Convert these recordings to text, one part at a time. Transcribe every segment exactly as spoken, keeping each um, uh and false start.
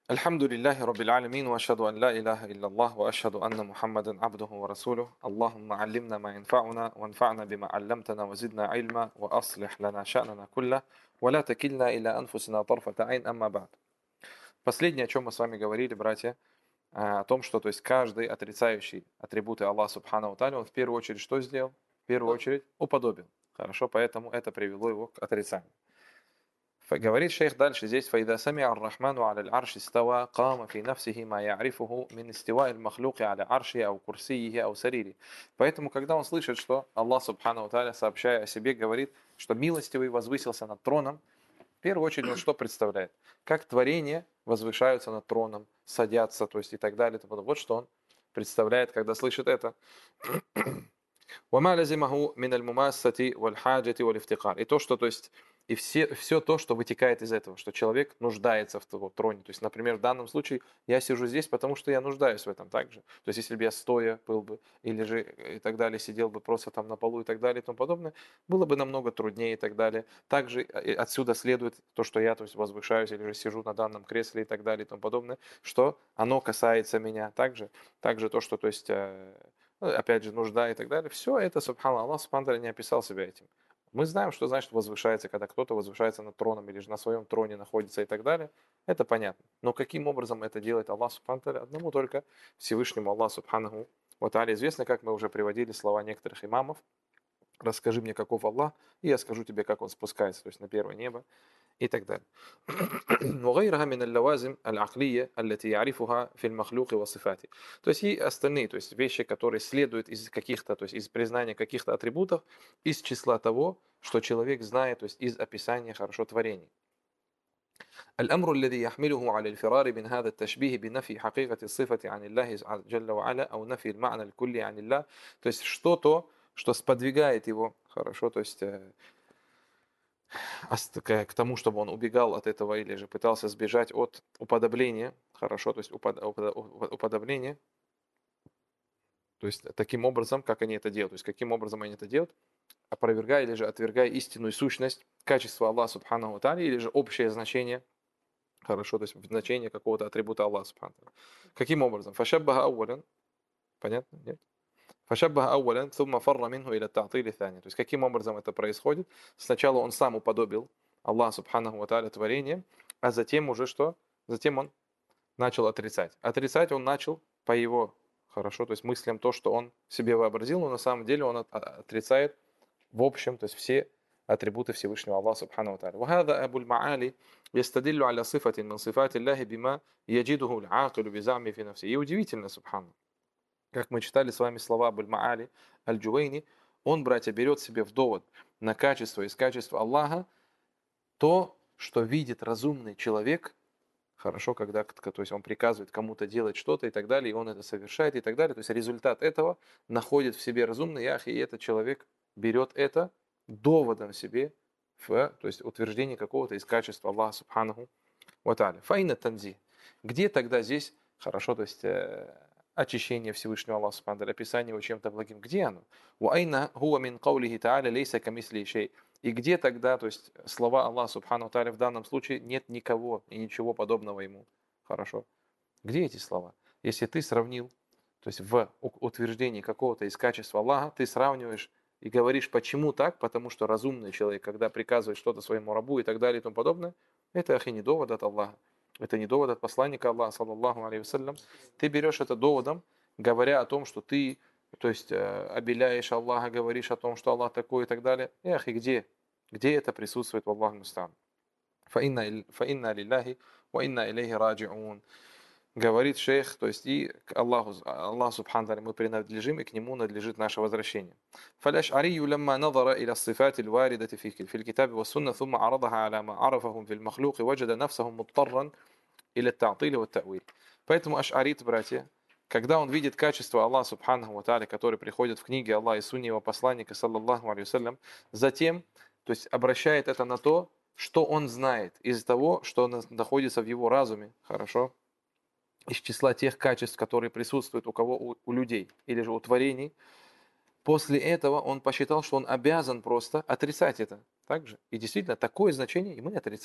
الحمد لله رب العالمين وأشهد أن لا إله إلا الله وأشهد أن محمدا عبده ورسوله اللهم علمنا ما ينفعنا وانفعنا بما علمتنا وزدنا علما وأصلح لنا شأننا كله ولا تكلنا إلى أنفسنا طرفة عين أما بعد. Последнее, о чем мы с вами говорили, братья, о том, что то есть каждый отрицающий атрибуты Аллаха Субхану Тааля, он в первую очередь что сделал? В первую очередь уподобил. Хорошо, поэтому это привело его к отрицанию. Говорит шейх дальше здесь: «Фаида сами'а ар-Рахману аля аль-арш истава, кама фи нафсихи ма я'рифуху мин истива'i аль-махлуки аля арши ау курсийихи ау сарири». Поэтому, когда он слышит, что Аллах Субхану ва Тааля, сообщая о себе, говорит, что милостивый возвысился над троном, в первую очередь он что представляет? Как творения возвышаются над троном, садятся, то есть и так далее. Вот что он представляет, когда слышит это. وما لزمه من المماسة والحاجة والافتقار. И то, что, то есть, и все, все то, что вытекает из этого, что человек нуждается в троне. То есть, например, в данном случае я сижу здесь, потому что я нуждаюсь в этом также. То есть, если бы я стоя был бы, или же и так далее, сидел бы просто там на полу и так далее и тому подобное, было бы намного труднее и так далее. Также отсюда следует то, что я, то есть, возвышаюсь или же сижу на данном кресле и так далее и тому подобное, что оно касается меня также. Также то, что, то есть, опять же, нужда и так далее. Все это, субханаллах, Аллах субхану не описал себя этим. Мы знаем, что значит возвышается, когда кто-то возвышается над троном или же на своем троне находится и так далее. Это понятно. Но каким образом это делает Аллах субхану одному только Всевышнему Аллаху субханаху ва тааля известно, как мы уже приводили слова некоторых имамов. Расскажи мне, каков Аллах, и я скажу тебе, как он спускается, то есть на первое небо и так далее. وغيرها من اللوازم العقلية التي يعرفها في المخلوق وصفاته. То есть и остальные, то есть вещи, которые следуют из каких-то, то есть из признания каких-то атрибутов, из числа того, что человек знает, то есть из описания хорошо творений. الأمر الذي يحمله على الفرار من هذا التشبيه بنفي حقيقة الصفة عن الله جل وعلا أو نفي المعنى الكلي عن الله. То есть что-то, что сподвигает его, хорошо, то есть к тому, чтобы он убегал от этого или же пытался сбежать от уподобления, хорошо, то есть уподобления, то есть таким образом, как они это делают, то есть каким образом они это делают, опровергая или же отвергая истинную сущность, качество Аллаха Субханаху ва Тааля или же общее значение, хорошо, то есть значение какого-то атрибута Аллаха Субханаху. Каким образом? Фашаббаха ауалян, понятно? Нет? Фашаббаха ауалян, thumma фарра минху иля та'тили thani. То есть каким образом это происходит? Сначала он сам уподобил Аллах Субханаху ва Тааля творение, а затем уже что? Затем он начал отрицать. Отрицать он начал по его, хорошо, то есть мыслям то, что он себе вообразил, но на самом деле он отрицает в общем, то есть все атрибуты Всевышнего Аллаха Субханаху ва Тааля. وهذا أبو المعالي يستدل على صفة من صفات الله بما يجده العاقل بزعمه في نفسه. И удивительно, субханаллах, как мы читали с вами слова Абуль-Маали Аль-Джувейни, он, братья, берет себе в довод на качество из качества Аллаха то, что видит разумный человек, хорошо, когда то есть он приказывает кому-то делать что-то и так далее, и он это совершает и так далее. То есть результат этого находит в себе разумный ях, и этот человек берет это доводом себе в, то есть утверждение какого-то из качеств Аллаха Субханаху ва Тааля. Файна танзи. Где тогда здесь, хорошо, то есть очищение Всевышнего Аллаха Субхану ва Тааля, описание его чем-то благим, где оно? Уайна хуа мин каулихи тааля лейса камисли шей. И где тогда, то есть слова Аллаха Субхану ва Тааля в данном случае нет никого и ничего подобного ему. Хорошо. Где эти слова? Если ты сравнил, то есть в утверждении какого-то из качеств Аллаха, ты сравниваешь и говоришь, почему так, потому что разумный человек, когда приказывает что-то своему рабу и так далее и тому подобное, это ахи не довод от Аллаха. Это не довод от посланника Аллаха, саллаллаху алейхи вассалям. Ты берешь это доводом, говоря о том, что ты, то есть, обеляешь Аллаха, говоришь о том, что Аллах такой и так далее. Эх, и где? Где это присутствует в Аллаху мустан? فإنا لله وإنا إليه راجعون. Говорит шейх, то есть и к Аллаху, Аллаху Субхану мы принадлежим, и к Нему надлежит наше возвращение. فالأشعري لما نظر إلى الصفات الواردة في في الكتاب والسنة ثم عرضها على ما عرفهم في المخلوق وجد نفسه مضطرا إلى التعطيل والتأويل. Поэтому аш'арит, братья, когда он видит качество Аллаха Субханаху ва Тааля, которые приходят в книге Аллаха и Сунне его посланника, саллаллаху алейхи вассалям, затем, то есть обращает это на то, что он знает из того, что находится в его разуме, хорошо, из числа тех качеств, которые присутствуют у кого? У, у людей или же у творений. После этого он посчитал, что он обязан просто отрицать это. Также. И действительно, такое значение и мы отрицаем.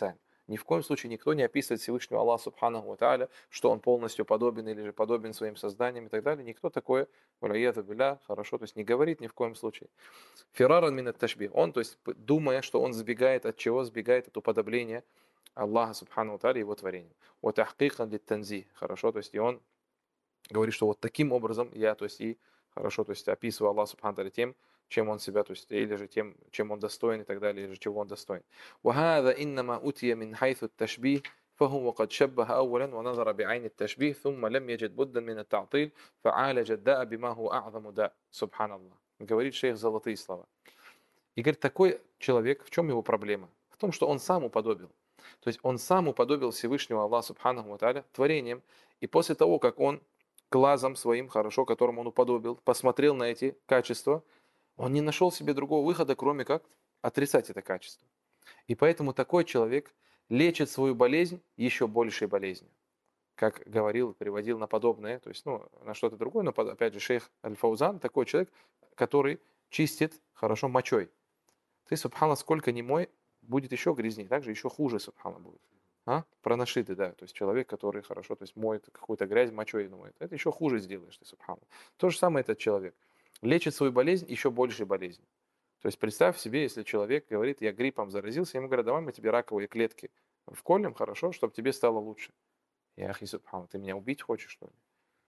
Ни в коем случае никто не описывает Всевышнего Аллаха Субханаху ва Тааля, что он полностью подобен или же подобен своим созданиям и так далее. Никто такое, валиязу билля, хорошо, то есть не говорит ни в коем случае. Фираран мин ат-ташбих. Он, то есть, думая, что он сбегает от чего? Сбегает от уподобления Аллаха Субхану Тааля его творению. Вот тахкикан лит танзи. Хорошо, то есть, и он говорит, что вот таким образом я, то есть, и хорошо, то есть, описываю Аллаха Субхану Тааля тем, чем он себя, то есть, или же тем, чем он достоин и так далее, или же чего он достоин. وهذا إنما أتي من حيث التشبيه فهو قد شبه أولا ونظر بعين التشبيه ثم لم يجد بدا من التعطيل فعالج الداء بما هو أعظم داء. سبحان الله. Говорит шейх золотые слова. И говорит, такой человек, в чем его проблема? В том, что он сам уподобил. То есть он сам уподобил Всевышнего Аллаха Субханаху ва Тааля творением. И после того, как он глазом своим, хорошо, которым он уподобил, посмотрел на эти качества, он не нашел себе другого выхода, кроме как отрицать это качество. И поэтому такой человек лечит свою болезнь еще большей болезнью. Как говорил, приводил на подобное, то есть ну, на что-то другое, но опять же шейх Аль-Фаузан, такой человек, который чистит хорошо мочой. Ты, субхана, сколько не мой, будет еще грязнее, также еще хуже, субхана, будет. А? Пронашиты, да, то есть человек, который хорошо, то есть моет какую-то грязь мочой, моет. Это еще хуже сделаешь ты, субхана. То же самое этот человек. Лечит свою болезнь еще большей болезнью. То есть представь себе, если человек говорит, я гриппом заразился, ему говорят, давай мы тебе раковые клетки вколем, хорошо, чтобы тебе стало лучше. Я ахи, субхана, ты меня убить хочешь, что ли?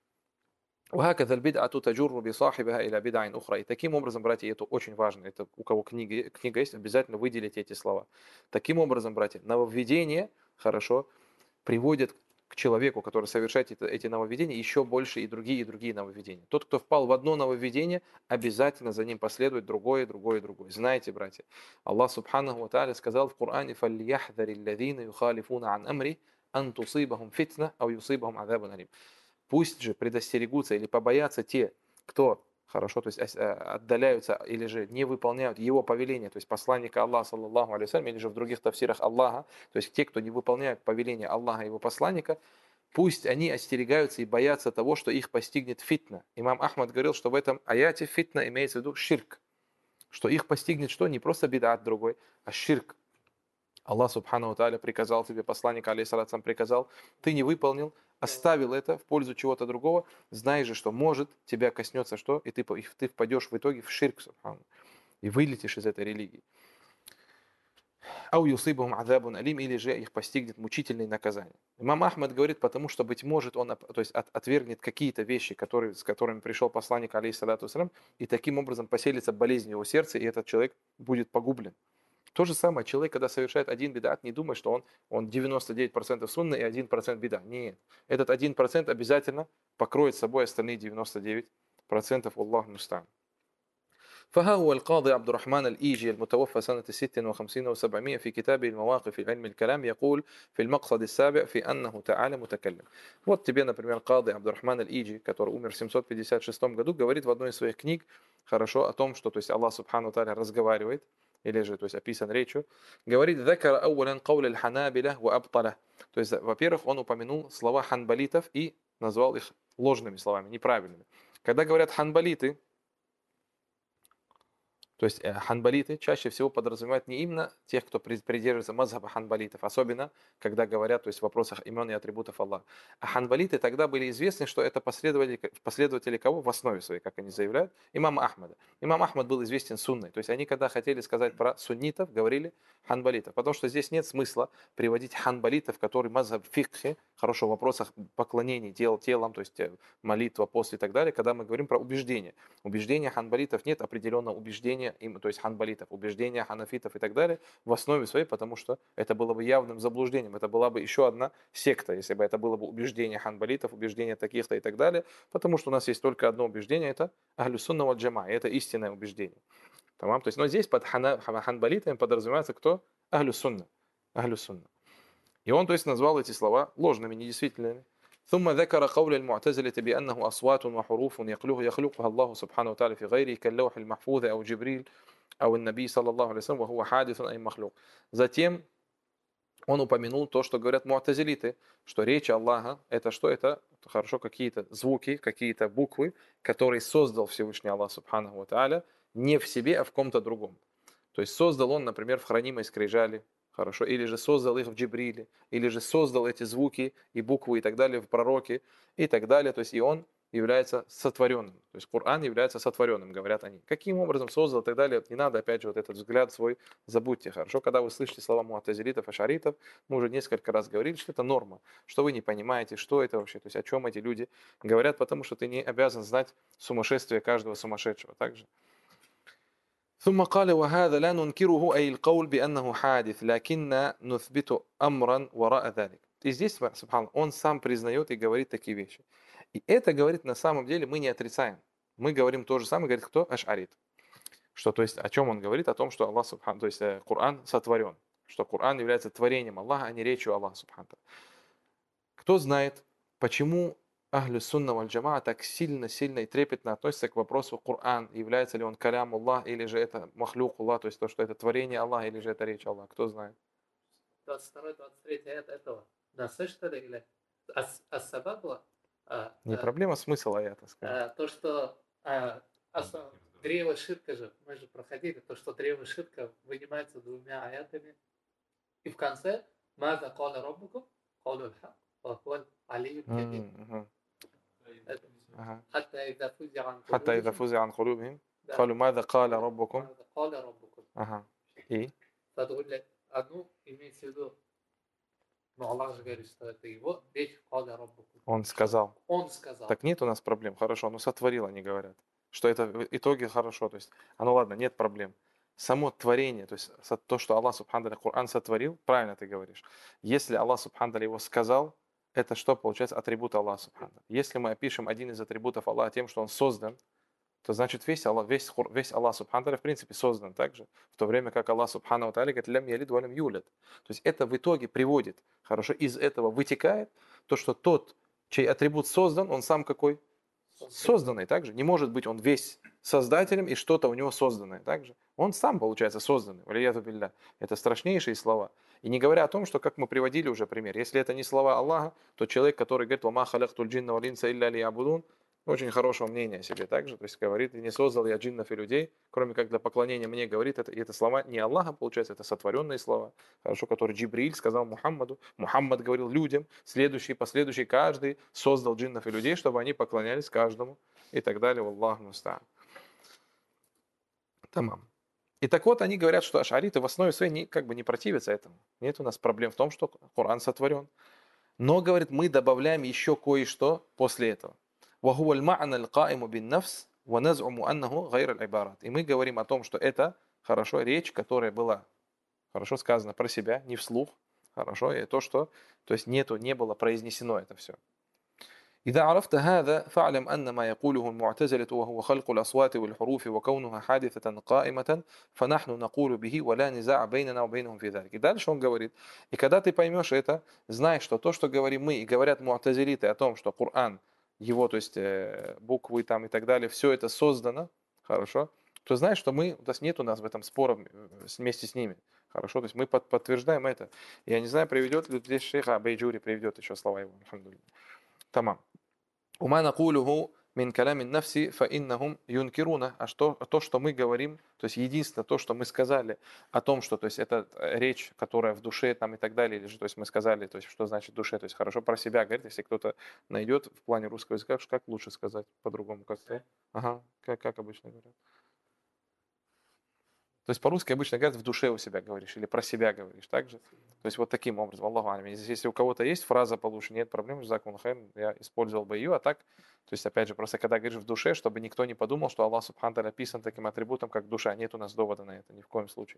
وهكذا البدعة تجر بصاحبها إلى بدع أخرى. И таким образом, братья, это очень важно. Это у кого книга, книга есть, обязательно выделите эти слова. Таким образом, братья, нововведение, хорошо, приводит к человеку, который совершает эти нововведения, еще больше и другие, и другие нововведения. Тот, кто впал в одно нововведение, обязательно за ним последует другое, другое, другое. Знаете, братья, Аллах Субханаху ва Тааля сказал в Коране: فَلْيَحْذَرِ الَّذِينَ يُخَالِفُونَ عَنْ أَمْرِهِ أَنْ تُصِيبَهُمْ فِتْنَةٌ أَوْ يُصِيبَهُمْ عَذَابٌ أَلِيمٌ. Пусть же предостерегутся или побоятся те, кто хорошо, то есть отдаляются или же не выполняют его повеления, то есть посланника Аллаха, саллаллаху алейхи вассалям, или же в других тафсирах Аллаха, то есть те, кто не выполняют повеления Аллаха и его посланника, пусть они остерегаются и боятся того, что их постигнет фитна. Имам Ахмад говорил, что в этом аяте фитна имеется в виду ширк, что их постигнет что? Не просто бид'ат другой, а ширк. Аллах Субхану Тааля приказал тебе, посланник алейхиссалату приказал, ты не выполнил, оставил это в пользу чего-то другого, знай же, что может тебя коснется что, и ты, ты впадешь в итоге в ширк, субхану, и вылетишь из этой религии. Ау юсибахум азабун алим, или же их постигнет мучительное наказание. Имам Ахмад говорит, потому что, быть может, он то есть, от, отвергнет какие-то вещи, которые, с которыми пришел посланник, алейхиссалату вассалям, и таким образом поселится болезнь в его сердце, и этот человек будет погублен. То же самое, человек, когда совершает один бидат, не думает, что он, он девяносто девять процентов сунна и один процент бида. Нет. Этот один процент обязательно покроет собой остальные девяносто девять процентов. Аллаху муста'ан. فها هو القاضي عبد الرحمن الإيجي المتوفى سنة ست وخمسين وسبعمائة في كتابه المواقف في علم الكلام يقول في المقصد السابع في أنه تعالى متكلم. Вот тебе, например, Кади Абдурахман аль-Иджи, который умер в семьсот пятьдесят шестом году, говорит в одной из своих книг, хорошо, о том, что то есть Аллах Субхану Тааля разговаривает, или же, то есть описан речью, говорит, ذكر أولا قول الحنابلة وأبطله. То есть, во-первых, он упомянул слова ханбалитов и назвал их ложными словами, неправильными. Когда говорят ханбалиты, то есть ханбалиты чаще всего подразумевают не именно тех, кто придерживается мазхаба ханбалитов, особенно когда говорят то есть, в вопросах имен и атрибутов Аллаха. А ханбалиты тогда были известны, что это последователи, последователи кого в основе своей, как они заявляют, имама Ахмада. Имам Ахмад был известен сунной, то есть они когда хотели сказать про суннитов, говорили ханбалитов, потому что здесь нет смысла приводить ханбалитов, которые мазхаб фикхи, хорошо, в вопросах поклонений тел, телом, то есть молитва, пост и так далее, когда мы говорим про убеждение. Убеждения ханбалитов нет определенного убеждения, им, то есть ханбалитов, убеждения ханафитов и так далее в основе своей, потому что это было бы явным заблуждением, это была бы еще одна секта, если бы это было бы убеждение ханбалитов, убеждение таких-то и так далее, потому что у нас есть только одно убеждение, это ахлю сунна валь джама, это истинное убеждение. Тамам? То есть, но здесь под хана, ханбалитами подразумевается кто? Ахлю сунна. Ахлю сунна. И он, то есть, назвал эти слова ложными, недействительными. ثم ذكر قول المعتزلة بأنه أصوات وحروف يخلقها الله سبحانه وتعالى في غيره كاللوح المحفوظ أو جبريل أو النبي صلى الله عليه وسلم وهو حادث أي مخلوق. Затем он упомянул то, что говорят муатазилиты, что речь Аллаха это что? Это хорошо какие-то звуки, какие-то буквы, которые создал Всевышний Аллах Субханаху ва Тааля не в себе, а в ком-то другом. То есть создал он, например, в хранимой скрижали, хорошо, или же создал их в Джибриле, или же создал эти звуки и буквы и так далее в пророке и так далее, то есть и он является сотворенным, то есть Коран является сотворенным, говорят они. Каким образом создал и так далее, не надо опять же вот этот взгляд свой забудьте, хорошо, когда вы слышите слова муатазилитов, ашаритов, мы уже несколько раз говорили, что это норма, что вы не понимаете, что это вообще, то есть о чем эти люди говорят, потому что ты не обязан знать сумасшествие каждого сумасшедшего, также. ثم قال وهذا لا ننكره أي القول بأنه حادث لكن نثبت أمرا وراء ذلك. И здесь, субханаллах, он сам признает и говорит такие вещи. И это, говорит, на самом деле мы не отрицаем. Мы говорим то же самое, говорит, кто? Аш'арит. Что, то есть, о чем он говорит? О том, что Аллах, субхан, то есть, Коран сотворен. Что Коран является творением Аллаха, а не речью Аллаха, субхан. Кто знает, почему Ахлю Сунна валь Джамаа так сильно-сильно и трепетно относится к вопросу Коран, является ли он калям Аллах, или же это махлюк Аллах, то есть то, что это творение Аллаха, или же это речь Аллаха, кто знает? двадцать второй двадцать третий аят этого. Да, что ли, или Ас-Саба была? Не проблема, смысл аята, скажем. То, что древо ширка же, мы же проходили, то, что древо ширка вынимается двумя аятами. И в конце «Маза каля роббукум, калю аль-хак, ва хуаль алию кабир». حتى إذا فزع عن قلوبهم حتى إذا فزع عن قلوبهم قالوا ماذا قال ربكم ماذا قال ربكم. Ага. И? Потом одну имеется в виду, но Аллах же говорит, что это его речь каля роббукум. Он сказал. Он сказал. Так нет у нас проблем, хорошо, но сотворил, они говорят. Что это в итоге хорошо, то есть, а ну ладно, нет проблем. Само творение, то есть то, что Аллах Субхану Коран сотворил, правильно ты говоришь. Если Аллах Субхану его сказал, это что получается атрибут Аллаха Субхану. Если мы опишем один из атрибутов Аллаха тем, что он создан, то значит весь Аллах, весь, весь Аллах Субхану в принципе создан также, в то время как Аллах Субхану Тааля говорит «Лям ялид ва лям юлад». То есть это в итоге приводит, хорошо, из этого вытекает то, что тот, чей атрибут создан, он сам какой? Созданный также. Не может быть он весь создателем и что-то у него созданное также. Он сам, получается, созданный. Это страшнейшие слова. И не говоря о том, что, как мы приводили уже пример, если это не слова Аллаха, то человек, который говорит «Вама халахтуль джинна вал инса илля лиябудун», очень хорошего мнения о себе также, то есть говорит, и не создал я джиннов и людей, кроме как для поклонения мне говорит, это, и это слова не Аллаха, получается, это сотворенные слова, хорошо, которые Джибриль сказал Мухаммаду, Мухаммад говорил людям, следующий, последующий, каждый создал джиннов и людей, чтобы они поклонялись каждому, и так далее, Аллаху муста'ан. Тамам. И так вот, они говорят, что ашариты в основе своей не, как бы не противятся этому. Нет у нас проблем в том, что Коран сотворен. Но, говорит, мы добавляем еще кое-что после этого. وهو المعنى القائم بالنفس ونزعم أنه غير العبارات. И мы говорим о том, что это, хорошо, речь, которая была, хорошо сказана про себя, не вслух, хорошо, и то, что, то есть нету, не было произнесено это все. إذا عرفت هذا فاعلم أن ما يقوله المعتزلة وهو خلق الأصوات والحروف وكونها حادثة قائمة فنحن نقول به ولا نزاع بيننا وبينهم في ذلك. И дальше он говорит, и когда ты поймешь это, знай, что то, что говорим мы, и говорят муатазилиты о том, что Коран, его, то есть буквы там и так далее, все это создано, хорошо, то знаешь, что мы, то есть нет у нас в этом спора вместе с ними, хорошо, то есть мы под, подтверждаем это. Я не знаю, приведет ли здесь шейх Байджури, приведет еще слова его, алхамдулилля. Тамам. Ума накулуху мин калямин нафси фа иннахум юнкируна. А что, то, что мы говорим, то есть единственное то, что мы сказали о том, что, то есть это речь, которая в душе там и так далее, или же, то есть мы сказали, то есть что значит в душе, то есть хорошо про себя говорит, если кто-то найдет в плане русского языка, как лучше сказать по-другому, как-то, ага, как, как обычно говорят. То есть по-русски обычно говорят, в душе у себя говоришь или про себя говоришь, так же? То есть вот таким образом, Аллаху алям. Если у кого-то есть фраза получше, нет проблем, джазакум хайр, я использовал бы ее, а так, то есть опять же, просто когда говоришь в душе, чтобы никто не подумал, что Аллах субхану тааля описан таким атрибутом, как душа. Нет у нас довода на это, ни в коем случае.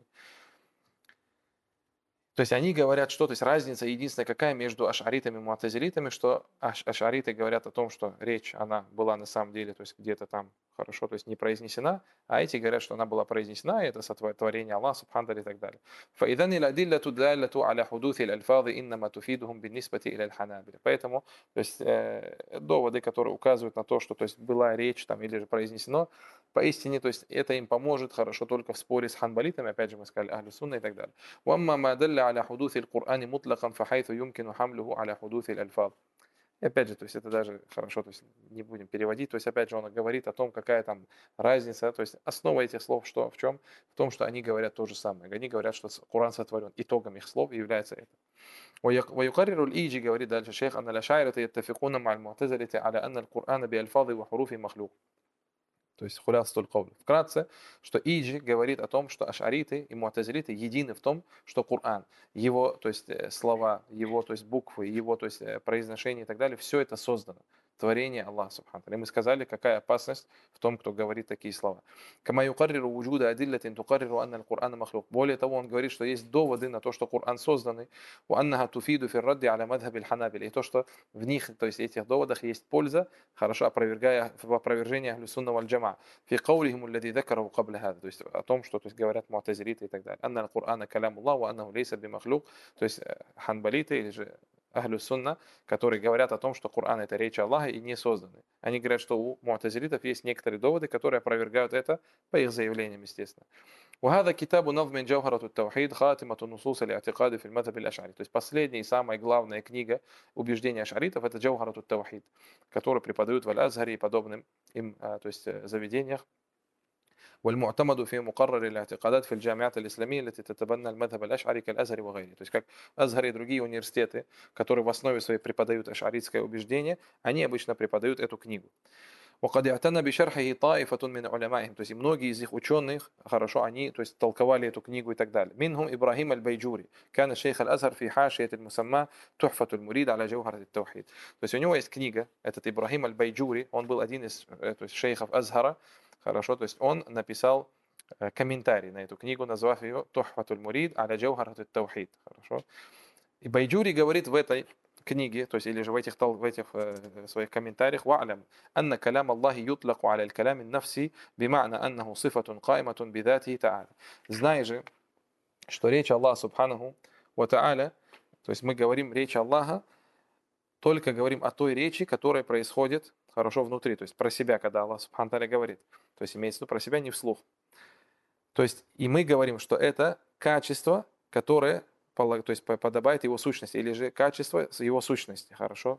То есть они говорят, что, то есть разница единственная какая между ашаритами и муатазилитами, что аш, ашариты говорят о том, что речь, она была на самом деле, то есть где-то там хорошо, то есть не произнесена, а эти говорят, что она была произнесена, и это сотворение Аллаха, субхану и так далее. فإذن الأدلة الدالة على حدوث الألفاظ إنما تفيدهم بالنسبة إلى الحنابلة. Поэтому, то есть э, доводы, которые указывают на то, что, то есть была речь там или же произнесено, поистине, то есть это им поможет хорошо только в споре с ханбалитами, опять же мы сказали ахлю сунна и так далее. وأما ما دل على حدوث القرآن مطلقا فحيث يمكن حمله على حدوث الألفاظ. И опять же, то есть это даже хорошо, то есть не будем переводить, то есть опять же он говорит о том, какая там разница, то есть основа этих слов что, в чем? В том, что они говорят то же самое. Они говорят, что Коран сотворен. Итогом их слов является это. ويقرر الإيجي говорит дальше шейх أن الأشاعرة يتفقون مع المعتزلة على أن القرآن بألفاظ وحروف مخلوق. То есть хулястуль кауль. Вкратце, что Иджи говорит о том, что ашариты и муатазилиты едины в том, что Коран, его, то есть слова, его, то есть буквы, его, то есть произношение и так далее, все это создано. Творение Аллаха Субхану. И мы сказали, какая опасность в том, кто говорит такие слова. Кама юкарриру вуджуда адиллатин тукарриру анна аль-Кур'ана махлук. Более того, он говорит, что есть доводы на то, что Коран созданный, у аннаха туфиду фир радди аля мадхабиль ханабиль. И то, что в них, то есть этих доводах есть польза, хорошо опровергая в опровержении ахлю сунна валь джама. في قولهم الذي ذكره قبل هذا, то есть о том, что то есть, говорят муатазилиты и так далее. أن القرآن كلام الله وأنه ليس بمخلوق, то есть ханбалиты или же ахлю сунна, которые говорят о том, что Коран это речь Аллаха и не созданный. Они говорят, что у муатазилитов есть некоторые доводы, которые опровергают это по их заявлениям, естественно. وهذا كتاب نظم جوهرة التوحيد خاتمة نصوص الاعتقاد في المذهب الأشعري. То есть последняя и самая главная книга убеждения ашаритов это Джавхарат ат-Таухид, который преподают в Аль-Азхаре и подобным им, то есть заведениях. والمعتمد في مقرر الاعتقادات في الجامعات الإسلامية التي تتبنى المذهب الأشعري كالأزهر وغيره. То есть как Азхар и другие университеты, которые в основе своей преподают ашаритское убеждение, они обычно преподают эту книгу. وقد اعتنى بشرحه طائفة من علمائهم, то есть многие из их ученых, хорошо, они, то есть толковали эту книгу и так далее. منهم إبراهيم البيجوري, كان الشيخ الأزهر في حاشية المسمى تحفة المريد على جوهرة التوحيد. То есть у него есть книга, этот Ибрахим аль-Байджури, он был один из то есть, шейхов Азхара, хорошо, то есть он написал комментарий на эту книгу, назвав ее Тухфатуль Мурид аля Джавхарат ат-Таухид, хорошо. И Байджури говорит в этой книге, то есть или же в этих, в этих э, своих комментариях, وَعْلَمْ أَنَّ كَلَامَ اللَّهِ يُطْلَقُ عَلَى الْكَلَامِ النَّفْسِ بِمَعْنَى أَنَّهُ صِفَةٌ قَائِمَةٌ بِذَاتِهِ تَعَالَى. Знай же, что речь Аллаха Субханаху ва Та'аля, то есть мы говорим речь Аллаха, только говорим о той речи, которая происходит хорошо внутри, то есть про себя, когда Аллах Субхану Та'аля говорит. То есть имеется в виду про себя не вслух. То есть и мы говорим, что это качество, которое то есть подобает его сущности, или же качество его сущности, хорошо.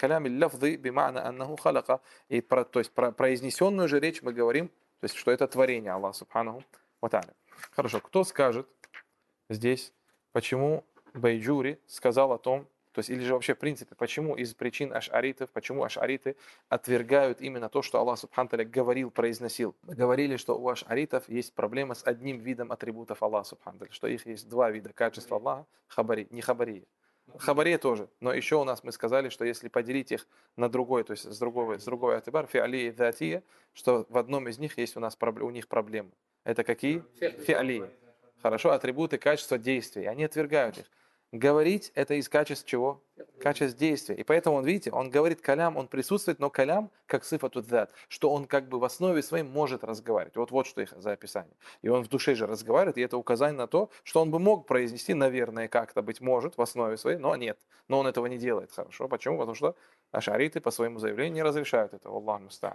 И про, то есть про произнесенную же речь мы говорим, то есть что это творение Аллаха Субханаху ва Та'аля. Хорошо, кто скажет здесь, почему Байджури сказал о том, то есть или же вообще в принципе, почему из причин ашаритов, почему ашариты отвергают именно то, что Аллах Субхану Та'аля говорил, произносил. Мы говорили, что у ашаритов есть проблема с одним видом атрибутов Аллаха Субхану Та'аля, что их есть два вида качества Аллаха, хабари, не хабария. Хабария тоже, но еще у нас мы сказали, что если поделить их на другой, то есть с другого, с другой атибар, фи'али и датия, что в одном из них есть у нас у них проблемы. Это какие? Фи'али. Хорошо, атрибуты качества действий. Они отвергают их. Говорить это из качеств чего? Качеств действия. И поэтому он, видите, он говорит калям, он присутствует, но калям как сифату дзат, что он как бы в основе своей может разговаривать. Вот вот что их за описание. И он в душе же разговаривает, и это указание на то, что он бы мог произнести, наверное, как-то быть может в основе своей, но нет. Но он этого не делает. Хорошо. Почему? Потому что ашариты по своему заявлению не разрешают этого. Аллаху муста'ан.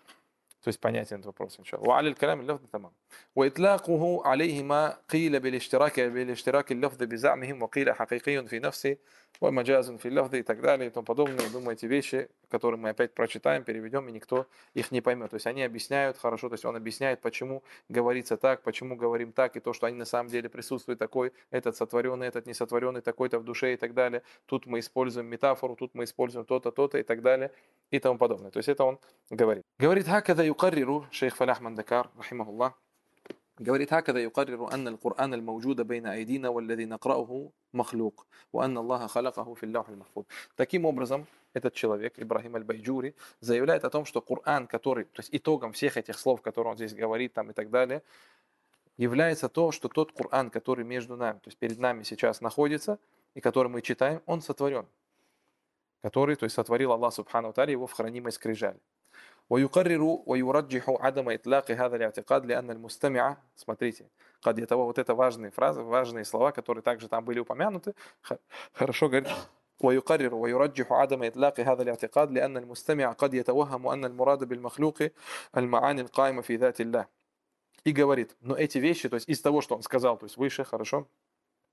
То есть понятен этот вопрос, иншаллах. وعلى الكلام اللفظ تمام. وإطلاقه عليه ما قيل بالاشتراك بالاشتراك اللفظ بزعمهم وقيل حقيقي في نفسه ومجاز في اللفظ и так далее и тому подобное. Думаю, эти вещи, которые мы опять прочитаем, переведем, и никто их не поймет. То есть они объясняют хорошо, то есть он объясняет, почему говорится так, почему говорим так, и то, что они на самом деле присутствуют такой, этот сотворенный, этот несотворенный, такой-то в душе и так далее. Тут мы используем метафору, тут мы используем то-то, то-то и так далее и тому подобное. То есть это он говорит. Говорит, هكذا يقرر شيخ فلاح مندكار رحمه الله. говорит, هكذا يقرر أن القرآن الموجود بين أيدينا والذي نقرأه مخلوق وأن الله خلقه في اللوح المحفوظ. Таким образом, этот человек, Ибрахим аль-Байджури, заявляет о том, что Коран, который, то есть итогом всех этих слов, которые он здесь говорит там и так далее, является то, что тот Коран, который между нами, то есть перед нами сейчас находится, и который мы читаем, он сотворен. Который, то есть сотворил Аллах Субхану Тааля его в хранимой скрижали. ويقرر ويرجح عدم إطلاق هذا الاعتقاد لأن المستمع, смотрите, قد يتوه, вот это важные фразы, важные слова, которые также там были упомянуты. Хорошо говорит. ويقرر ويرجح عدم إطلاق هذا الاعتقاد لأن المستمع قد يتوهم أن المراد بالمخلوق المعاني القائمة في ذات الله. И говорит, но эти вещи, то есть из того, что он сказал, то есть выше, хорошо,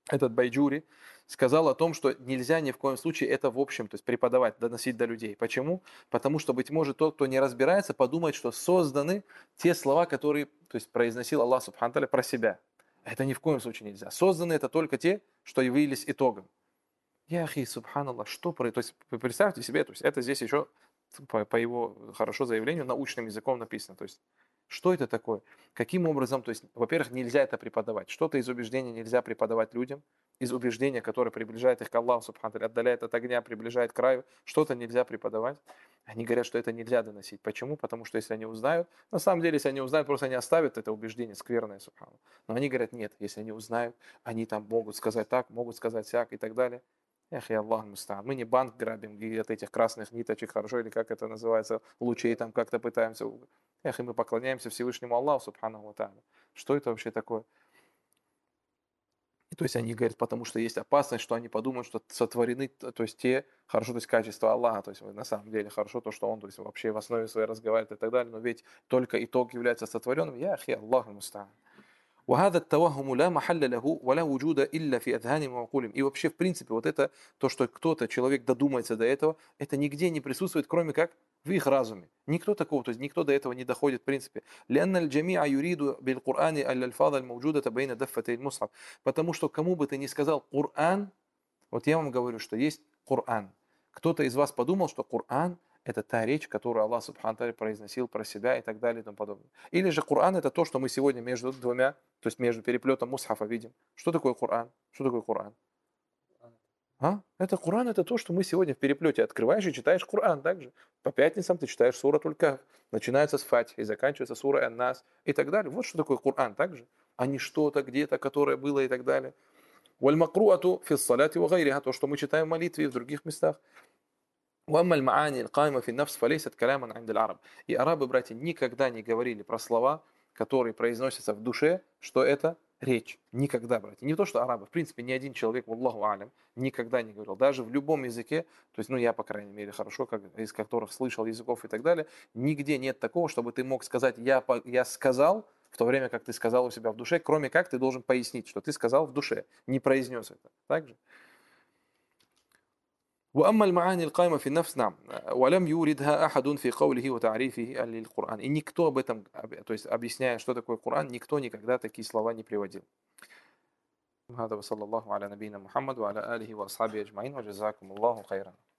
этот Байджури, сказал о том, что нельзя ни в коем случае это в общем, то есть преподавать, доносить до людей. Почему? Потому что, быть может, тот, кто не разбирается, подумает, что созданы те слова, которые, то есть произносил Аллах Субхану Тааля про себя. Это ни в коем случае нельзя. Созданы это только те, что явились итогом. Яхи, субханаллах, что про... То есть вы представьте себе, то есть это здесь еще по, по его хорошо заявлению научным языком написано. То есть что это такое? Каким образом, то есть, во-первых, нельзя это преподавать. Что-то из убеждения нельзя преподавать людям, из убеждения, которое приближает их к Аллаху, субхану, отдаляет от огня, приближает к краю, что-то нельзя преподавать. Они говорят, что это нельзя доносить. Почему? Потому что если они узнают, на самом деле, если они узнают, просто они оставят это убеждение скверное, субхану. Но они говорят, нет, если они узнают, они там могут сказать так, могут сказать сяк и так далее. Эх, я Аллах мустаан. Мы не банк грабим и от этих красных ниточек, хорошо, или как это называется, лучей там как-то пытаемся. Эх, и мы поклоняемся Всевышнему Аллаху, субхану ва тааля. Что это вообще такое? И то есть они говорят, потому что есть опасность, что они подумают, что сотворены, то есть те, хорошо, то есть качество Аллаха, то есть на самом деле хорошо то, что он, то есть вообще в основе своей разговаривает и так далее, но ведь только итог является сотворенным. Я ахи Аллаху мустаан. وهذا التوهم لا محل له ولا وجود إلا في أذهانهم وعقولهم. И вообще, в принципе, вот это, то, что кто-то, человек додумается до этого, это нигде не присутствует, кроме как в их разуме. Никто такого, то есть никто до этого не доходит, в принципе. لأن الجميع يريد بالقرآن الألفاظ الموجودة بين دفتي المصحف. Потому что кому бы ты ни сказал Коран, вот я вам говорю, что есть Коран. Кто-то из вас подумал, что Коран это та речь, которую Аллах Субхану Тааля произносил про себя и так далее и тому подобное. Или же Коран это то, что мы сегодня между двумя, то есть между переплетом мусхафа видим. Что такое Коран? Что такое Коран? А? Это Коран это то, что мы сегодня в переплете открываешь и читаешь Коран также. По пятницам ты читаешь сура Аль-Каф. Начинается с Фатихи, заканчивается сура Ан-Нас и так далее. Вот что такое Коран также. А не что-то где-то, которое было и так далее. Валь-макруату фис-саляти ва гайриха, то, что мы читаем в молитве и в других местах. وأما المعاني القائمة في النفس فليست كلاما عند العرب. И арабы, братья, никогда не говорили про слова, которые произносятся в душе, что это речь. Никогда, братья. Не то, что арабы. В принципе, ни один человек, валлаху алям, никогда не говорил. Даже в любом языке, то есть, ну, я, по крайней мере, хорошо, как, из которых слышал языков и так далее, нигде нет такого, чтобы ты мог сказать, я, я сказал, в то время как ты сказал у себя в душе, кроме как ты должен пояснить, что ты сказал в душе, не произнес это. Так же? وأما المعاني القائمة في النفس نعم ولم يوردها أحد في قوله وتعريفه للقرآن. И никто об этом, то есть объясняя, что такое Коран, никто никогда такие слова не приводил. هذا وصلى الله على نبينا محمد وعلى آله وأصحابه أجمعين وجزاكم الله خيرا.